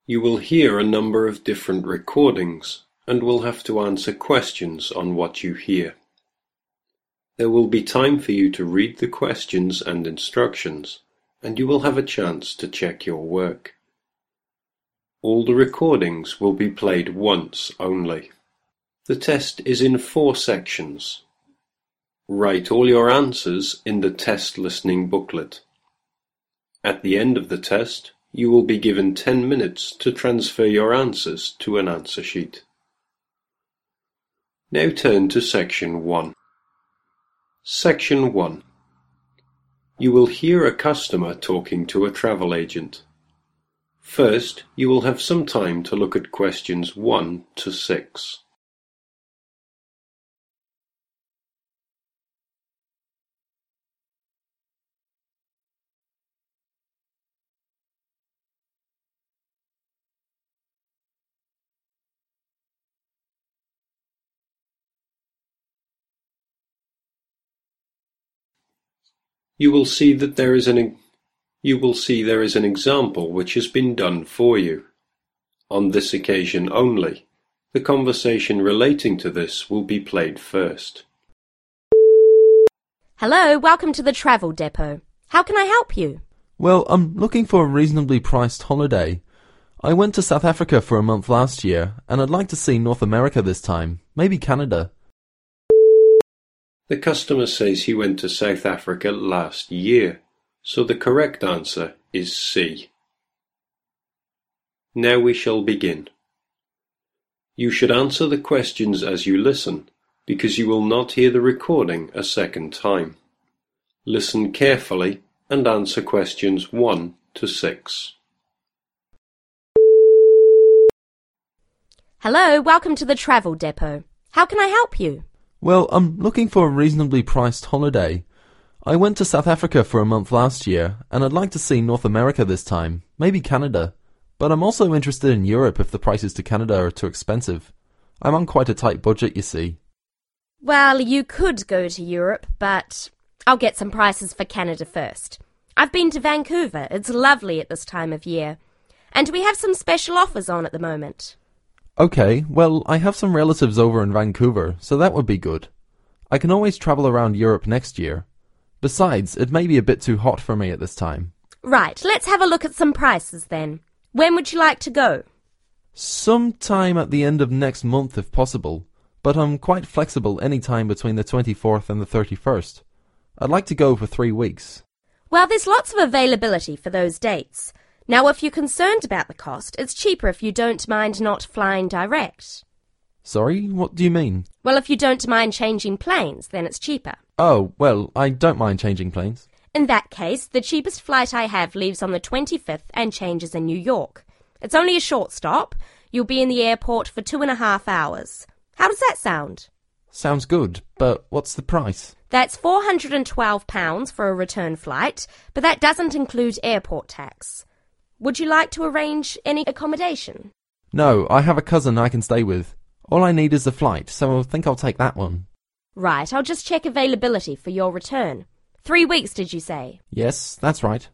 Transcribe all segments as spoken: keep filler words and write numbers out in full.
You will hear a number of different recordings and will have to answer questions on what you hear. There will be time for you to read the questions and instructions, and you will have a chance to check your work. All the recordings will be played once only. The test is in four sections. Write all your answers in the test listening booklet. At the end of the test, you will be given ten minutes to transfer your answers to an answer sheet. Now turn to Section one. Section one. You will hear a customer talking to a travel agent. First, you will have some time to look at questions one to six. You will see that there is an you will see there is an example which has been done for you. On this occasion only, the conversation relating to this will be played first. Hello, welcome to the travel depot. How can I help you? Well, I'm looking for a reasonably priced holiday. I went to South Africa for a month last year, and I'd like to see North America this time, maybe Canada. The customer says he went to South Africa last year, so the correct answer is C. Now we shall begin. You should answer the questions as you listen, because you will not hear the recording a second time. Listen carefully and answer questions one to six. Hello, welcome to the travel depot. How can I help you? Well, I'm looking for a reasonably priced holiday. I went to South Africa for a month last year, and I'd like to see North America this time, maybe Canada. But I'm also interested in Europe if the prices to Canada are too expensive. I'm on quite a tight budget, you see. Well, you could go to Europe, but I'll get some prices for Canada first. I've been to Vancouver. It's lovely at this time of year. And we have some special offers on at the moment. Okay, well, I have some relatives over in Vancouver, so that would be good. I can always travel around Europe next year. Besides, it may be a bit too hot for me at this time. Right, let's have a look at some prices then. When would you like to go? Sometime at the end of next month if possible, but I'm quite flexible any time between the twenty-fourth and the thirty-first. I'd like to go for three weeks. Well, there's lots of availability for those dates. Now, if you're concerned about the cost, it's cheaper if you don't mind not flying direct. Sorry, what do you mean? Well, if you don't mind changing planes, then it's cheaper. Oh, well, I don't mind changing planes. In that case, the cheapest flight I have leaves on the twenty-fifth and changes in New York. It's only a short stop. You'll be in the airport for two and a half hours. How does that sound? Sounds good, but what's the price? That's four hundred and twelve pounds for a return flight, but that doesn't include airport tax. Would you like to arrange any accommodation? No, I have a cousin I can stay with. All I need is the flight, so I think I'll take that one. Right, I'll just check availability for your return. Three weeks, did you say? Yes, that's right.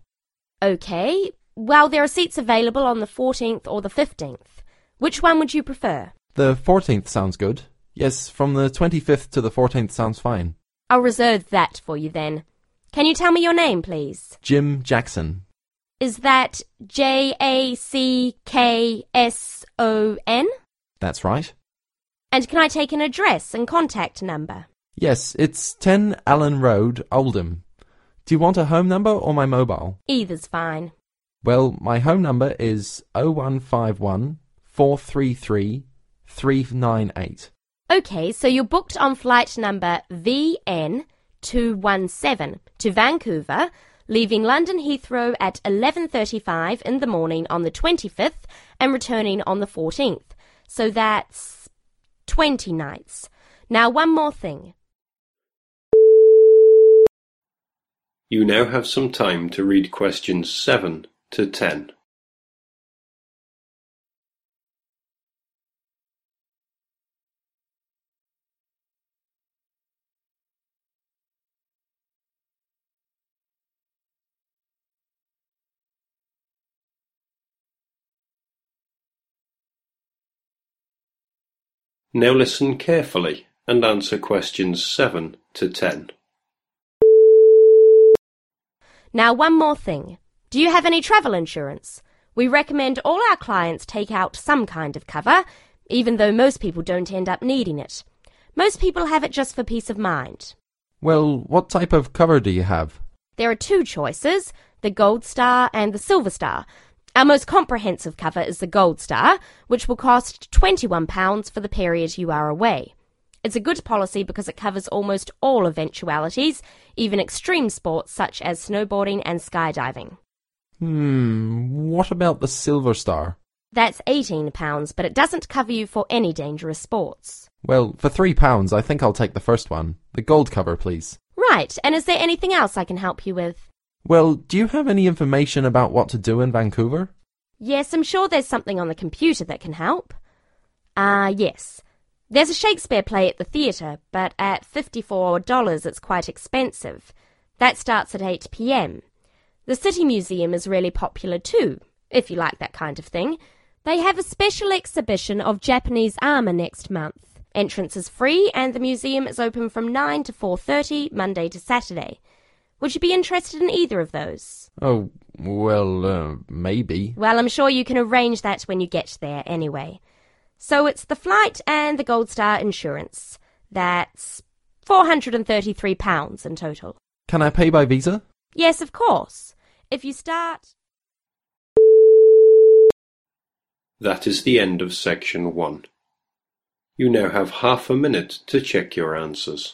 Okay, well, there are seats available on the fourteenth or the fifteenth. Which one would you prefer? The fourteenth sounds good. Yes, from the twenty-fifth to the fourteenth sounds fine. I'll reserve that for you then. Can you tell me your name, please? Jim Jackson. Is that J A C K S O N? That's right. And can I take an address and contact number? Yes, it's ten Allen Road, Oldham. Do you want a home number or my mobile? Either's fine. Well, my home number is oh one five one, four three three, three nine eight. Okay, so you're booked on flight number V N two one seven to Vancouver, leaving London Heathrow at eleven thirty-five in the morning on the twenty-fifth and returning on the fourteenth. So that's twenty nights. Now, one more thing. You now have some time to read questions seven to ten. Now listen carefully and answer questions seven to ten. Now one more thing. Do you have any travel insurance? We recommend all our clients take out some kind of cover, even though most people don't end up needing it. Most people have it just for peace of mind. Well, what type of cover do you have? There are two choices, the Gold Star and the Silver Star. Our most comprehensive cover is the Gold Star, which will cost twenty-one pounds for the period you are away. It's a good policy because it covers almost all eventualities, even extreme sports such as snowboarding and skydiving. Hmm, what about the Silver Star? That's eighteen pounds, but it doesn't cover you for any dangerous sports. Well, for three pounds, I think I'll take the first one. The gold cover, please. Right, and is there anything else I can help you with? Well, do you have any information about what to do in Vancouver? Yes, I'm sure there's something on the computer that can help. Ah, uh, yes. There's a Shakespeare play at the theatre, but at fifty-four dollars it's quite expensive. That starts at eight p m. The City Museum is really popular too, if you like that kind of thing. They have a special exhibition of Japanese armour next month. Entrance is free and the museum is open from nine to four thirty, Monday to Saturday. Would you be interested in either of those? Oh, well, uh, maybe. Well, I'm sure you can arrange that when you get there anyway. So it's the flight and the Gold Star insurance. That's four hundred thirty-three pounds in total. Can I pay by Visa? Yes, of course. If you start... That is the end of section one. You now have half a minute to check your answers.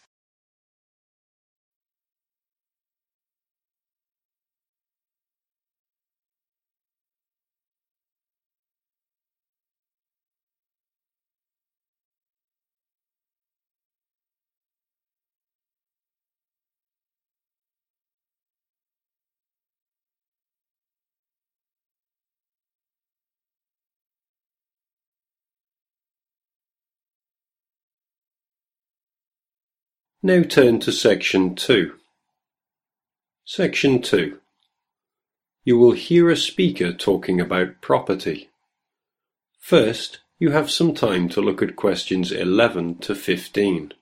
Now turn to section two. Section two. You will hear a speaker talking about property. First, you have some time to look at questions eleven to fifteen.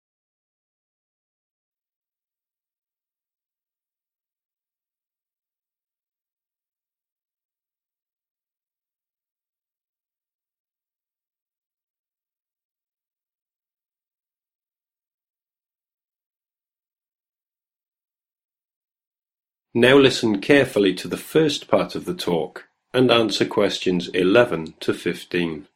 Now listen carefully to the first part of the talk and answer questions eleven to fifteen.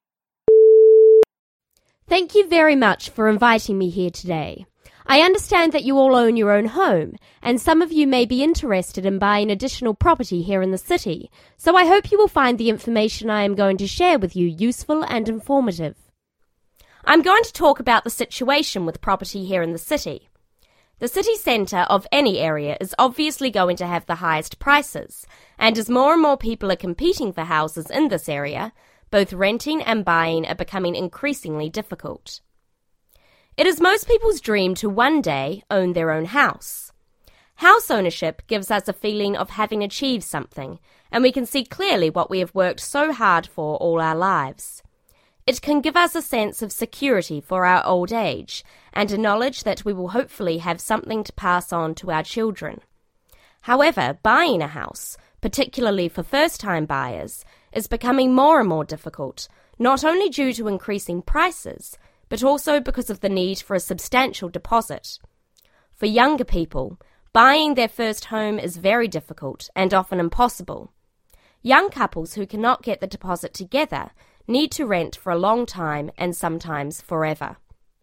Thank you very much for inviting me here today. I understand that you all own your own home, and some of you may be interested in buying additional property here in the city, so I hope you will find the information I am going to share with you useful and informative. I'm going to talk about the situation with property here in the city. The city centre of any area is obviously going to have the highest prices, and as more and more people are competing for houses in this area, both renting and buying are becoming increasingly difficult. It is most people's dream to one day own their own house. House ownership gives us a feeling of having achieved something, and we can see clearly what we have worked so hard for all our lives. It can give us a sense of security for our old age, and a knowledge that we will hopefully have something to pass on to our children. However, buying a house, particularly for first-time buyers, is becoming more and more difficult, not only due to increasing prices, but also because of the need for a substantial deposit. For younger people, buying their first home is very difficult and often impossible. Young couples who cannot get the deposit together need to rent for a long time and sometimes forever.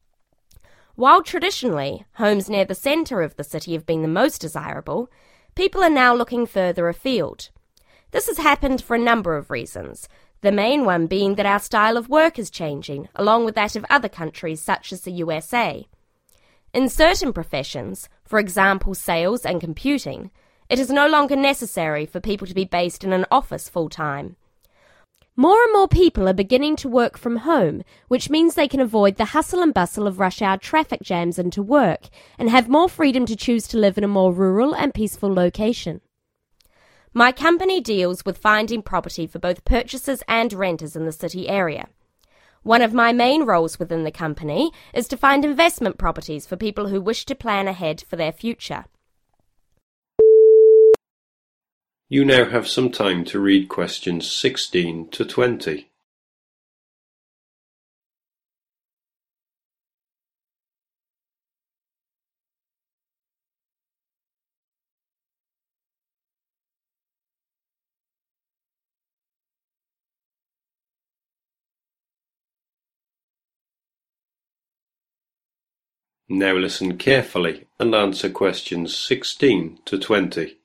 While traditionally homes near the centre of the city have been the most desirable, people are now looking further afield. This has happened for a number of reasons, the main one being that our style of work is changing, along with that of other countries such as the U S A. In certain professions, for example sales and computing, it is no longer necessary for people to be based in an office full-time. More and more people are beginning to work from home, which means they can avoid the hustle and bustle of rush hour traffic jams into work and have more freedom to choose to live in a more rural and peaceful location. My company deals with finding property for both purchasers and renters in the city area. One of my main roles within the company is to find investment properties for people who wish to plan ahead for their future. You now have some time to read questions sixteen to twenty. Now listen carefully and answer questions sixteen to twenty.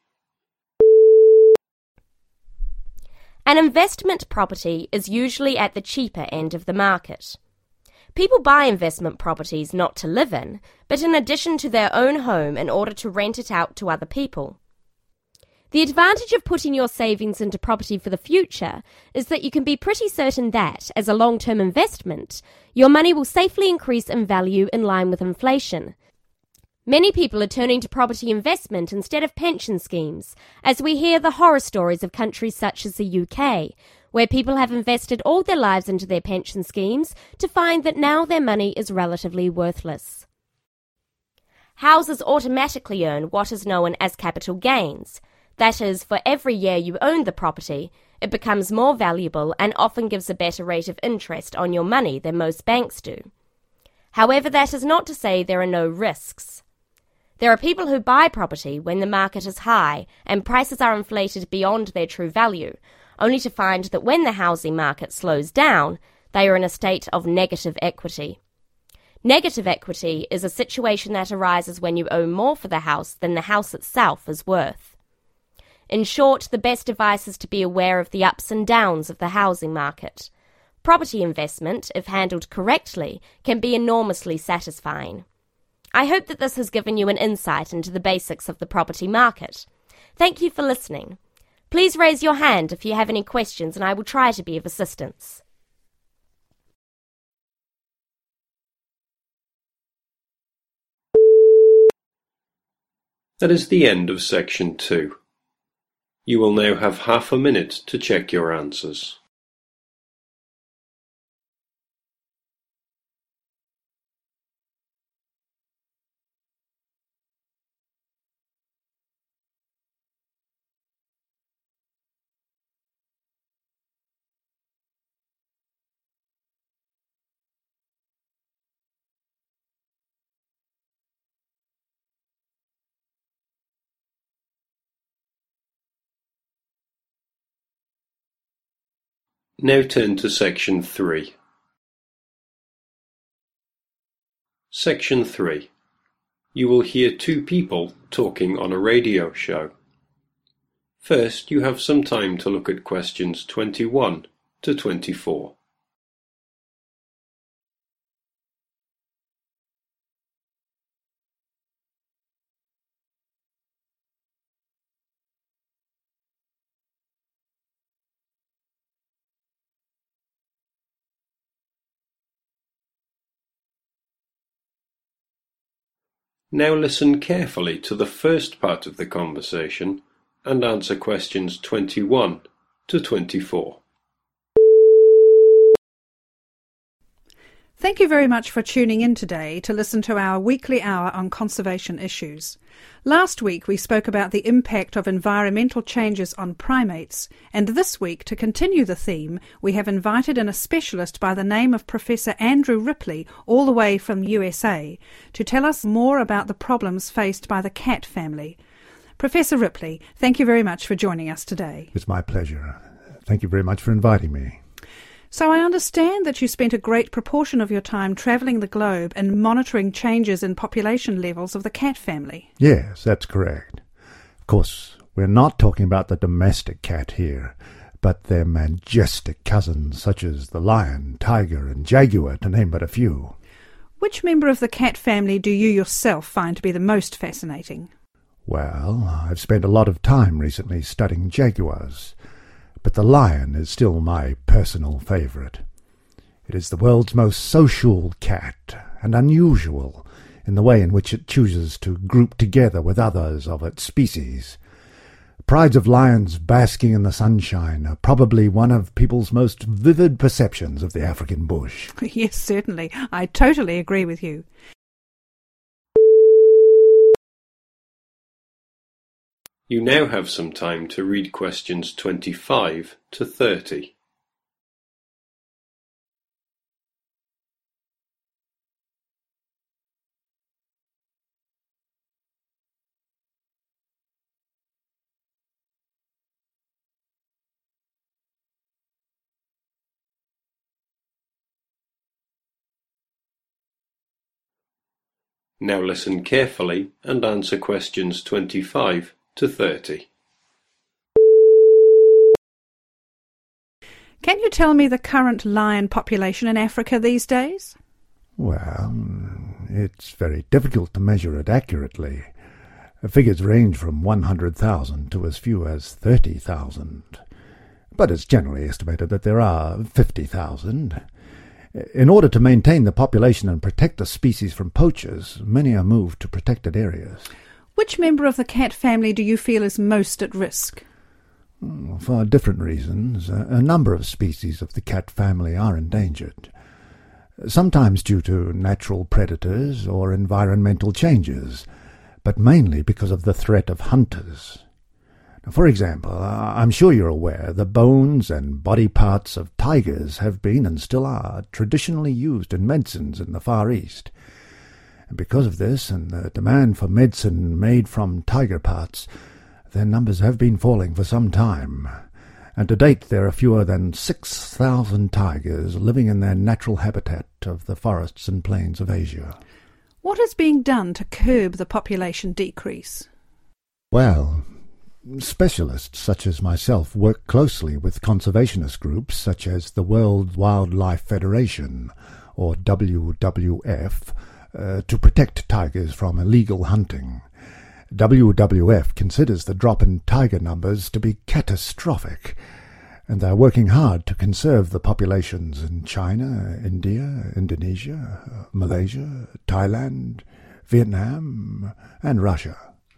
An investment property is usually at the cheaper end of the market. People buy investment properties not to live in, but in addition to their own home in order to rent it out to other people. The advantage of putting your savings into property for the future is that you can be pretty certain that, as a long-term investment, your money will safely increase in value in line with inflation. Many people are turning to property investment instead of pension schemes, as we hear the horror stories of countries such as the U K, where people have invested all their lives into their pension schemes to find that now their money is relatively worthless. Houses automatically earn what is known as capital gains. That is, for every year you own the property, it becomes more valuable and often gives a better rate of interest on your money than most banks do. However, that is not to say there are no risks. There are people who buy property when the market is high and prices are inflated beyond their true value, only to find that when the housing market slows down, they are in a state of negative equity. Negative equity is a situation that arises when you owe more for the house than the house itself is worth. In short, the best advice is to be aware of the ups and downs of the housing market. Property investment, if handled correctly, can be enormously satisfying. I hope that this has given you an insight into the basics of the property market. Thank you for listening. Please raise your hand if you have any questions and I will try to be of assistance. That is the end of section two. You will now have half a minute to check your answers. Now turn to section three. Section three. You will hear two people talking on a radio show. First, you have some time to look at questions twenty-one to twenty-four. Now listen carefully to the first part of the conversation and answer questions twenty-one to twenty-four. Thank you very much for tuning in today to listen to our weekly hour on conservation issues. Last week we spoke about the impact of environmental changes on primates, and this week, to continue the theme, we have invited in a specialist by the name of Professor Andrew Ripley, all the way from U S A, to tell us more about the problems faced by the cat family. Professor Ripley, thank you very much for joining us today. It's my pleasure. Thank you very much for inviting me. So I understand that you spent a great proportion of your time travelling the globe and monitoring changes in population levels of the cat family. Yes, that's correct. Of course, we're not talking about the domestic cat here, but their majestic cousins such as the lion, tiger and jaguar, to name but a few. Which member of the cat family do you yourself find to be the most fascinating? Well, I've spent a lot of time recently studying jaguars, but the lion is still my personal favourite. It is the world's most social cat, and unusual in the way in which it chooses to group together with others of its species. prides of lions basking in the sunshine are probably one of people's most vivid perceptions of the African bush. Yes, certainly. I totally agree with you. You now have some time to read questions twenty-five to thirty. Now listen carefully and answer questions twenty-five to thirty. Can you tell me the current lion population in Africa these days? Well, it's very difficult to measure it accurately. Figures range from one hundred thousand to as few as thirty thousand. But it's generally estimated that there are fifty thousand. In order to maintain the population and protect the species from poachers, many are moved to protected areas. Which member of the cat family do you feel is most at risk? For different reasons, a number of species of the cat family are endangered, sometimes due to natural predators or environmental changes, but mainly because of the threat of hunters. For example, I'm sure you're aware the bones and body parts of tigers have been and still are traditionally used in medicines in the Far East. And because of this and the demand for medicine made from tiger parts, their numbers have been falling for some time, and to date there are fewer than six thousand tigers living in their natural habitat of the forests and plains of Asia. What is being done to curb the population decrease? Well, specialists such as myself work closely with conservationist groups such as the World Wildlife Federation, or W W F, uh, to protect tigers from illegal hunting. W W F considers the drop in tiger numbers to be catastrophic, and they are working hard to conserve the populations in China, India, Indonesia, Malaysia, Thailand, Vietnam, and Russia.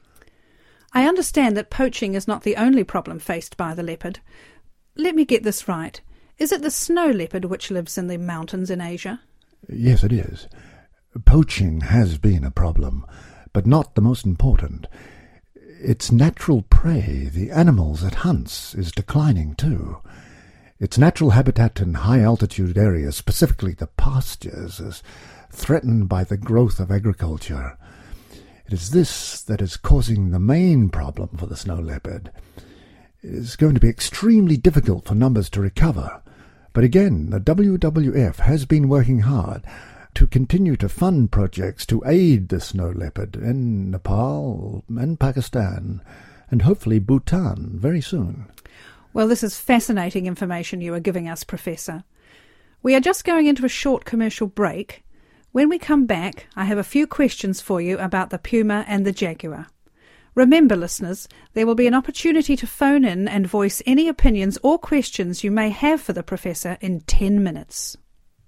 I understand that poaching is not the only problem faced by the leopard. Let me get this right. Is it the snow leopard which lives in the mountains in Asia? Yes, it is. Poaching has been a problem, but not the most important. Its natural prey, the animals it hunts, is declining too. Its natural habitat in high-altitude areas, specifically the pastures, is threatened by the growth of agriculture. It is this that is causing the main problem for the snow leopard. It is going to be extremely difficult for numbers to recover, but again, the W W F has been working hard to continue to fund projects to aid the snow leopard in Nepal and Pakistan, and hopefully Bhutan very soon. Well, this is fascinating information you are giving us, Professor. We are just going into a short commercial break. When we come back, I have a few questions for you about the puma and the jaguar. Remember, listeners, there will be an opportunity to phone in and voice any opinions or questions you may have for the Professor in ten minutes.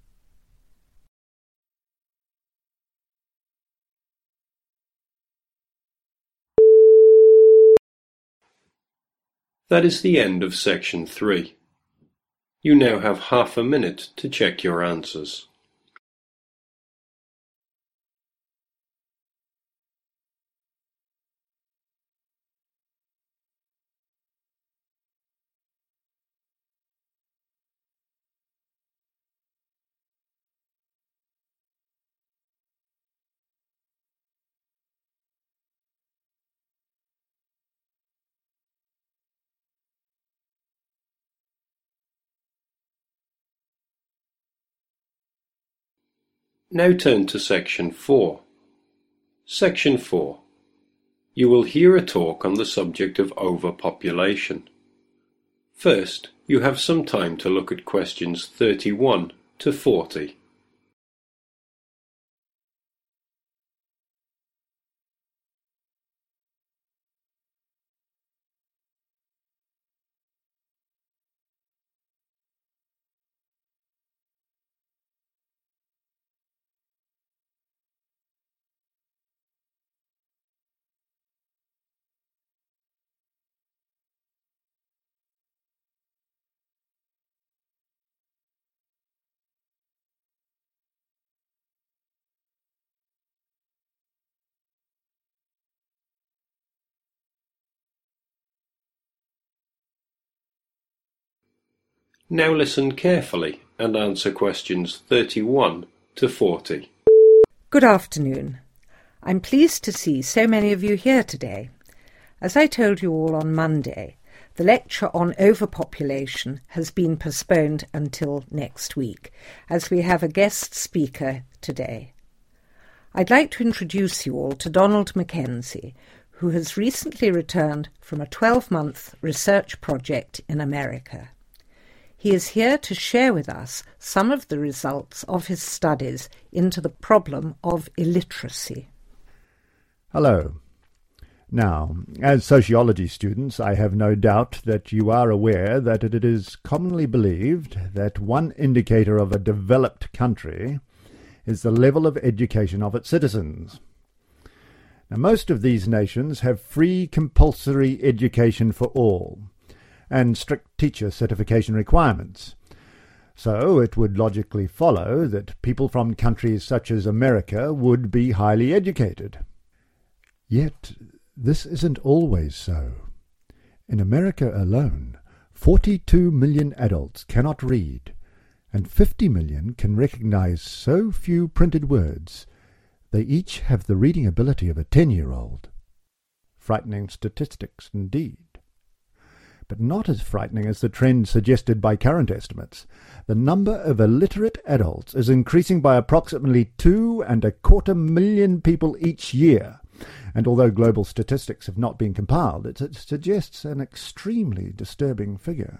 That is the end of section three. You now have half a minute to check your answers. Now turn to section four. Section four. You will hear a talk on the subject of overpopulation. First, you have some time to look at questions thirty-one to forty. Now listen carefully and answer questions thirty-one to forty. Good afternoon. I'm pleased to see so many of you here today. As I told you all on Monday, the lecture on overpopulation has been postponed until next week, as we have a guest speaker today. I'd like to introduce you all to Donald Mackenzie, who has recently returned from a twelve-month research project in America. He is here to share with us some of the results of his studies into the problem of illiteracy. Hello. Now, as sociology students, I have no doubt that you are aware that it is commonly believed that one indicator of a developed country is the level of education of its citizens. Now, most of these nations have free compulsory education for all, and strict teacher certification requirements. So it would logically follow that people from countries such as America would be highly educated. Yet this isn't always so. In America alone, forty-two million adults cannot read, and fifty million can recognize so few printed words they each have the reading ability of a ten-year-old. Frightening statistics indeed. But not as frightening as the trend suggested by current estimates. The number of illiterate adults is increasing by approximately two and a quarter million people each year, and although global statistics have not been compiled, it, it suggests an extremely disturbing figure.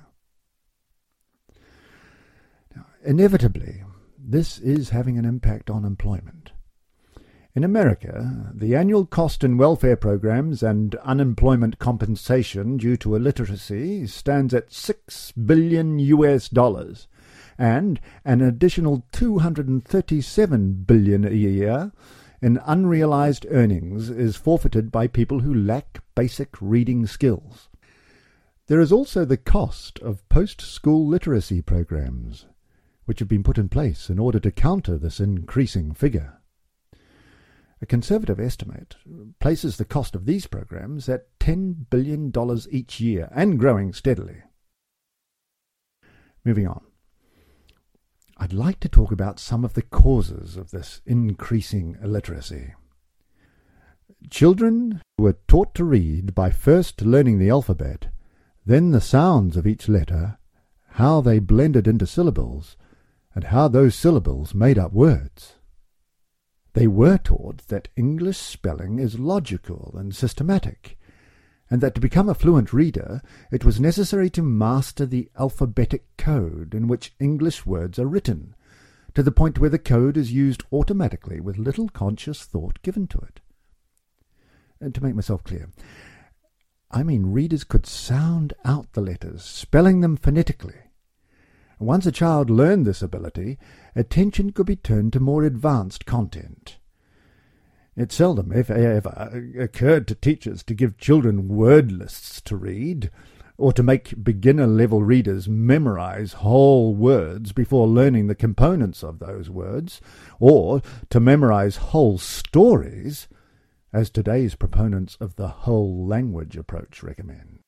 Now, inevitably, this is having an impact on employment. In America, the annual cost in welfare programs and unemployment compensation due to illiteracy stands at six billion U S dollars, and an additional two hundred thirty-seven billion dollars a year in unrealized earnings is forfeited by people who lack basic reading skills. There is also the cost of post-school literacy programs, which have been put in place in order to counter this increasing figure. A conservative estimate places the cost of these programs at ten billion dollars each year, and growing steadily. Moving on. I'd like to talk about some of the causes of this increasing illiteracy. Children were taught to read by first learning the alphabet, then the sounds of each letter, how they blended into syllables, and how those syllables made up words. They were taught that English spelling is logical and systematic, and that to become a fluent reader it was necessary to master the alphabetic code in which English words are written, to the point where the code is used automatically with little conscious thought given to it. And to make myself clear, I mean readers could sound out the letters, spelling them phonetically. Once a child learned this ability, attention could be turned to more advanced content. It seldom, if ever, occurred to teachers to give children word lists to read, or to make beginner-level readers memorize whole words before learning the components of those words, or to memorize whole stories, as today's proponents of the whole language approach recommend.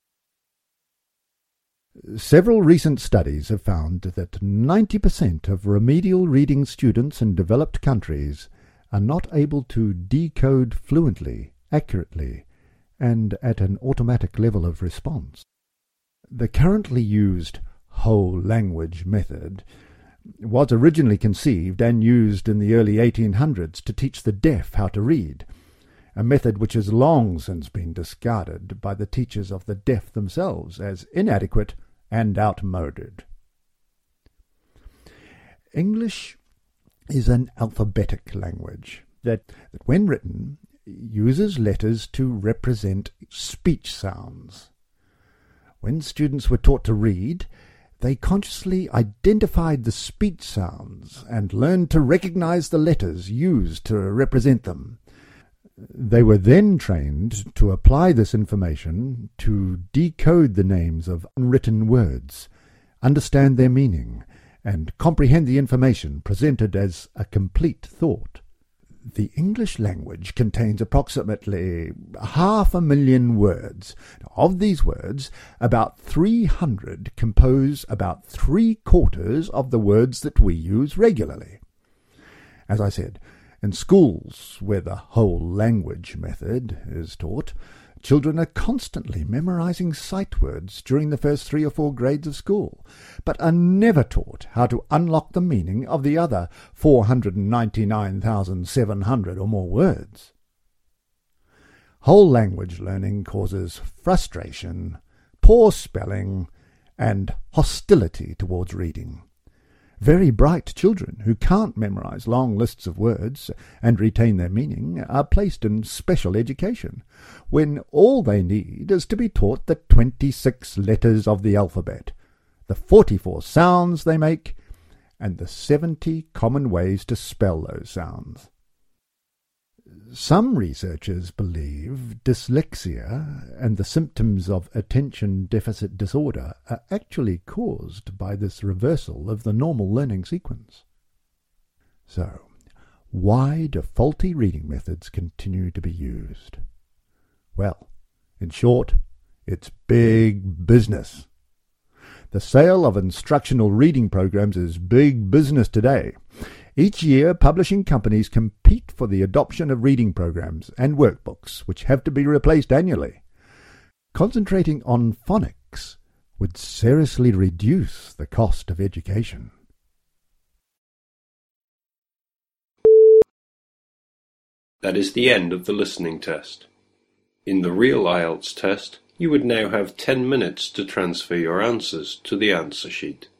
Several recent studies have found that ninety percent of remedial reading students in developed countries are not able to decode fluently, accurately, and at an automatic level of response. The currently used whole language method was originally conceived and used in the early eighteen hundreds to teach the deaf how to read, a method which has long since been discarded by the teachers of the deaf themselves as inadequate and outmoded. English is an alphabetic language that, that, when written, uses letters to represent speech sounds. When students were taught to read, they consciously identified the speech sounds and learned to recognize the letters used to represent them. They were then trained to apply this information to decode the names of unwritten words, understand their meaning, and comprehend the information presented as a complete thought. The English language contains approximately half a million words. Of these words, about three hundred compose about three-quarters of the words that we use regularly. As I said, in schools where the whole language method is taught, children are constantly memorizing sight words during the first three or four grades of school, but are never taught how to unlock the meaning of the other four hundred ninety-nine thousand seven hundred or more words. Whole language learning causes frustration, poor spelling, and hostility towards reading. Very bright children who can't memorize long lists of words and retain their meaning are placed in special education, when all they need is to be taught the twenty-six letters of the alphabet, the forty-four sounds they make, and the seventy common ways to spell those sounds. Some researchers believe dyslexia and the symptoms of attention deficit disorder are actually caused by this reversal of the normal learning sequence. So, why do faulty reading methods continue to be used? Well, in short, it's big business. The sale of instructional reading programs is big business today. Each year, publishing companies compete for the adoption of reading programs and workbooks, which have to be replaced annually. Concentrating on phonics would seriously reduce the cost of education. That is the end of the listening test. In the real I E L T S test, you would now have ten minutes to transfer your answers to the answer sheet.